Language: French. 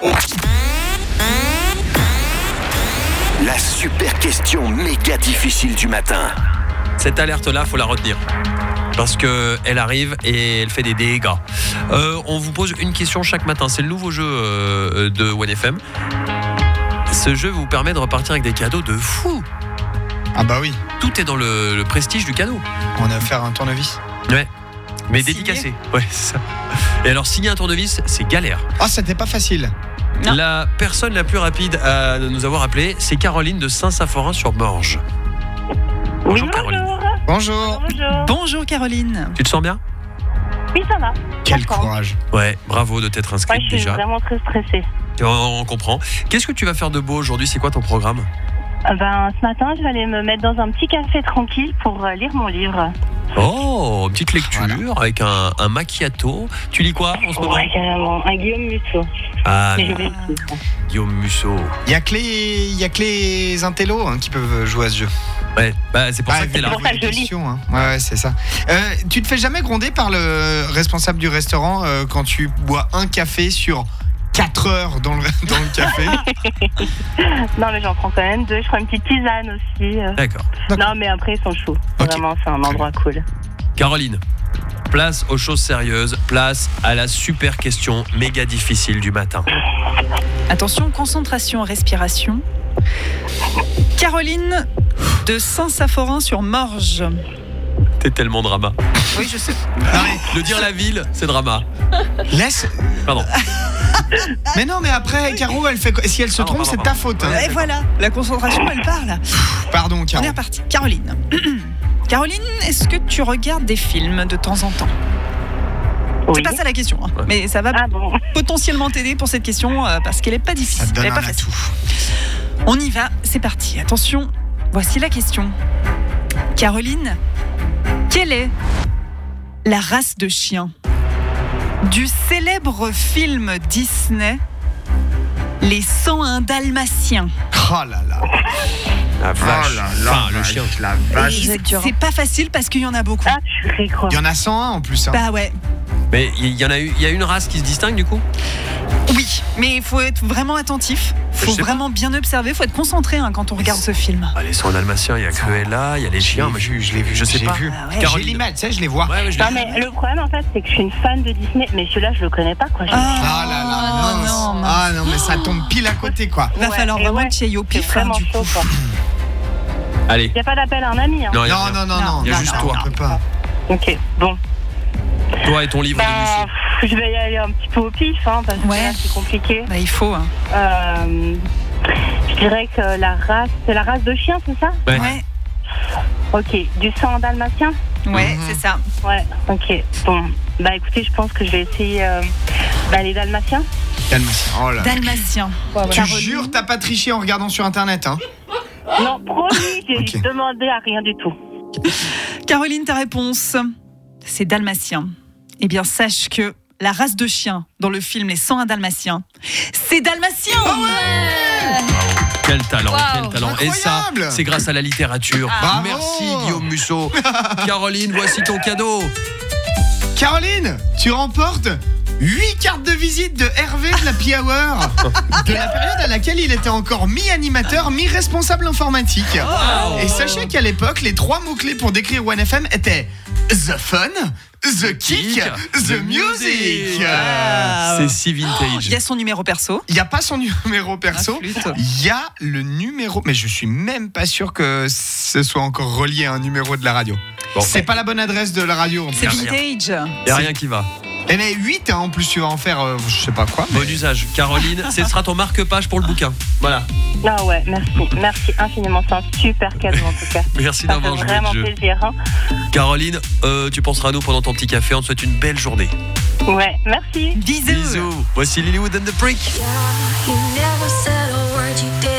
La super question méga difficile du matin. Cette alerte-là, faut la retenir. Parce qu'elle arrive et elle fait des dégâts. On vous pose une question chaque matin. C'est le nouveau jeu de 1FM. Ce jeu vous permet de repartir avec des cadeaux de fou. Ah bah oui. Tout est dans le prestige du cadeau. On a offert un tournevis. Ouais. Mais Signé. dédicacé. Ouais, c'est ça. Et alors, signer un tournevis, c'est galère. Ah, c'était pas facile. Non. La personne la plus rapide à nous avoir appelé, c'est Caroline de Saint-Saphorin-sur-Morge. Oui, Bonjour, Caroline. Bonjour. Bonjour. Bonjour Caroline. Tu te sens bien ? Oui, ça va. Quel D'accord. courage. Ouais, bravo de t'être inscrite Ouais, je suis déjà. vraiment très stressée. On comprend. Qu'est-ce que tu vas faire de beau aujourd'hui ? C'est quoi ton programme ? Ce matin, je vais aller me mettre dans un petit café tranquille pour lire mon livre. Oh, petite lecture Voilà. avec un macchiato. Tu lis quoi en ce moment ? Ouais, carrément. Un Guillaume Musso. Ah, Mais je vais le titre. Guillaume Musso. Il y a que les intellos qui peuvent jouer à ce jeu. Ouais, bah, c'est pour ça que t'es là. pour ça que je lis. Hein. Ouais, c'est ça. Tu te fais jamais gronder par le responsable du restaurant quand tu bois un café sur 4 heures dans le café? Non, mais j'en prends quand même 2. Je prends une petite tisane aussi. D'accord. Non, mais après, ils sont chauds. Ok. Vraiment, c'est un endroit cool. Caroline, place aux choses sérieuses, place à la super question méga difficile du matin. Attention, concentration, respiration. Caroline de Saint-Saphorin-sur-Morge. T'es tellement drama. Oui, je sais. Non, mais Le dire la ville, c'est drama. laisse. Pardon. Mais non, mais après, Caro, elle fait quoi? Si elle se trompe, pardon, c'est pardon. ta faute. hein. Et voilà, la concentration, elle parle. Pardon, On Caro. est reparti. Caroline. Caroline, est-ce que tu regardes des films de temps en temps ? Oui. C'est pas ça la question, hein. Mais ça va Ah bon. potentiellement t'aider pour cette question parce qu'elle est pas Ça difficile. te donne Elle est pas un facile. atout. On y va, c'est parti. Attention, voici la question. Caroline, quelle est la race de chien du célèbre film Disney Les 101 Dalmatiens? Oh là là. La vache. Oh là là, Enfin, le chien. La Et vache. c'est pas facile parce qu'il y en a beaucoup. Ah, purée, quoi. Il y en a 101 en plus. Hein. Bah ouais, Mais il y a une race qui se distingue du coup ? oui, mais il faut être vraiment attentif. Il Je faut sais pas. vraiment bien observer, il faut être concentré quand on regarde ce film. Ah, les 100 dalmatiens, il y a Cruella, il y a les chiens. Je l'ai vu. Je sais pas. Vu. Ah ouais. J'ai Caroline. l'image, tu sais, je les vois. Ouais, je Non, mais le problème, en fait, c'est que je suis une fan de Disney. Mais celui-là, je le connais pas, quoi. Ah là là, mince. non, mince. Ah non, mais ça tombe pile à côté, quoi. Va falloir et vraiment que tu ailles au C'est pif vraiment du chaud, coup. quoi. Allez. Il n'y a pas d'appel à un ami, hein. Non, il y a Non, rien. non, non, non. Il y a non, juste non, toi. on peut pas. Ok, bon. Toi et ton livre de Musso. Je vais y aller un petit peu au pif, parce que Ouais. là, c'est compliqué. Bah, il faut. Hein. Je dirais que c'est la race de chien, c'est ça? Ouais. Ouais, Ok, du sang dalmatien? ouais, Mhm. c'est ça. Ouais, ok. Bon, bah écoutez, je pense que je vais essayer les dalmatiens. Dalmatien. Oh là. Dalmatien. Tu jures, t'as pas triché en regardant sur internet, hein? Non, promis, j'ai Ok. demandé à rien du tout. Caroline, ta réponse, c'est dalmatien. Eh bien, sache que la race de chien dans le film Les 101 Dalmatiens, c'est dalmatien. Quel talent, Wow. quel talent. Et ça, Incroyable. c'est grâce à la littérature. Bravo. Merci Guillaume Musso. Caroline, voici ton cadeau. Caroline, tu remportes 8 cartes de visite de Hervé de la P-Hour, de la période à laquelle il était encore mi-animateur, mi-responsable informatique. Wow. Et sachez qu'à l'époque, les 3 mots-clés pour décrire 1FM étaient The Fun, The Kick, The Music. Ah. C'est si vintage. Il y a son numéro perso. Il n'y a pas son numéro perso, La flûte. il y a le numéro, mais je suis même pas sûr que ce soit encore relié à un numéro de la radio. Bon. C'est pas la bonne adresse de la radio. C'est rien. vintage. Il n'y a rien qui va. Et mais 8, en plus tu vas en faire, je sais pas quoi. mais- Bon usage. Caroline, ce sera ton marque-page pour le bouquin. Voilà. Ah ouais, merci. Merci infiniment. C'est un super cadeau en tout cas. Merci Ça fait d'avoir joué vraiment le jeu. plaisir. Hein. Caroline, tu penseras à nous pendant ton petit café. On te souhaite une belle journée. Ouais, merci. Bisous. Bisous. Voici Lilywood and the Prick. You never said a word, you did.